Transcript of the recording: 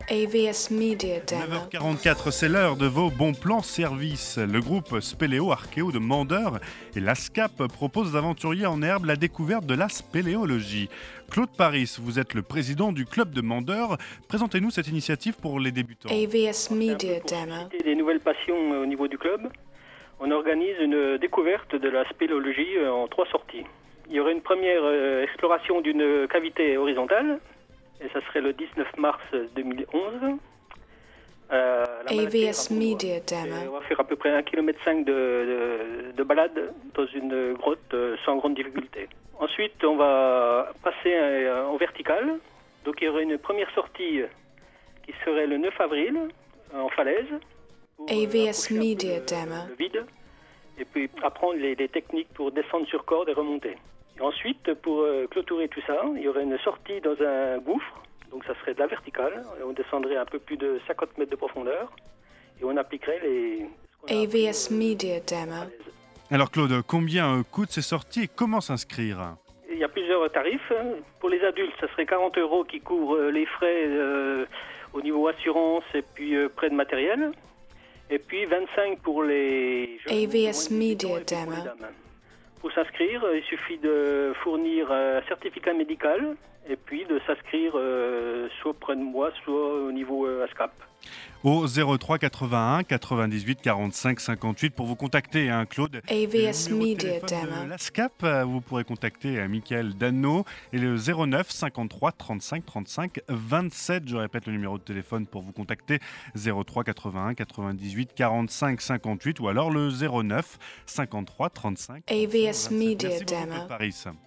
AVS Media Demo. 9h44, c'est l'heure de vos bons plans service. Le groupe Spéléo Archéo de Mandeure et l'ASCAP proposent aux aventuriers en herbe la découverte de la spéléologie. Claude Paris, vous êtes le président du club de Mandeure. Présentez-nous cette initiative pour les débutants. AVS Media Pour Demo. susciter des nouvelles passions au niveau du club, on organise une découverte de la spéléologie en 3 sorties. Il y aurait une première exploration d'une cavité horizontale, et ça serait le 19 mars 2011. AVS Media Et Demo. on va faire à peu près 1,5 km de balade dans une grotte sans grande difficulté. Ensuite, on va passer en vertical. Donc il y aurait une première sortie qui serait le 9 avril en falaise. Pour, AVS approcher un peu Media Demo. le vide. Et puis apprendre les techniques pour descendre sur corde et remonter. Et ensuite, pour clôturer tout ça, il y aurait une sortie dans un gouffre. Donc ça serait de la verticale. On descendrait un peu plus de 50 mètres de profondeur. Et on appliquerait ce qu'on a appris, AVS Media Demo. falaise. Alors Claude, combien coûtent ces sorties et comment s'inscrire ? Il y a plusieurs tarifs. Pour les adultes, ça serait 40 € qui couvrent les frais au niveau assurance et puis prêt de matériel. Et puis 25 pour les jeunes. AVS moins de 18 ans, Media et puis pour les Demo. dames. Pour s'inscrire, il suffit de fournir un certificat médical et puis de s'inscrire soit près de moi, soit au niveau ASCAP. Au 03 81 98 45 58 pour vous contacter, Claude. AVS Le numéro de Media téléphone de Demo. l'ASCAP, vous pourrez contacter Michael Dano et le 09 53 35 35 27. Je répète le numéro de téléphone pour vous contacter, 03 81 98 45 58 ou alors le 09 53 35 AVS 27. Media Merci beaucoup, Demo. Claude Paris.